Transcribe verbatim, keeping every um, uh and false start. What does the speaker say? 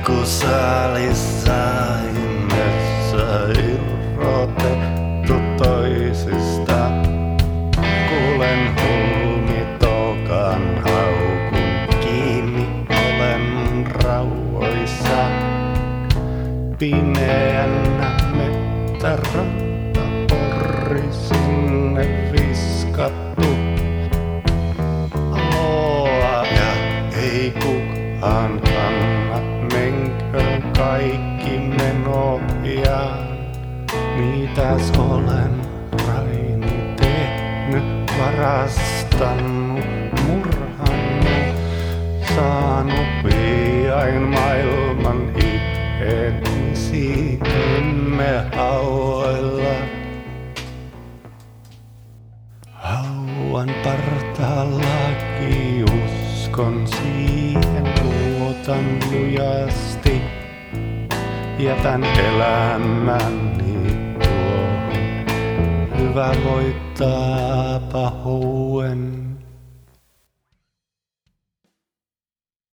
pikkusalissa ihmeessä irrotettu toisista. Kuulen hulmitokan haukun, kiinni olen rauhoissa. Pimeänä mettäratta porri sinne viskattu. Aloa ja ei kukaan kanna, menkö kaikki menojaan. Mitäs olen Raini tehnyt, varastanut, murhannut, saanut pian maailman ihmisiin, emme hauoilla. Hauan partaallakin uskon siihen, luotan lujasti. Jätän elämäni tuohon, hyvä voittaa pahuuden.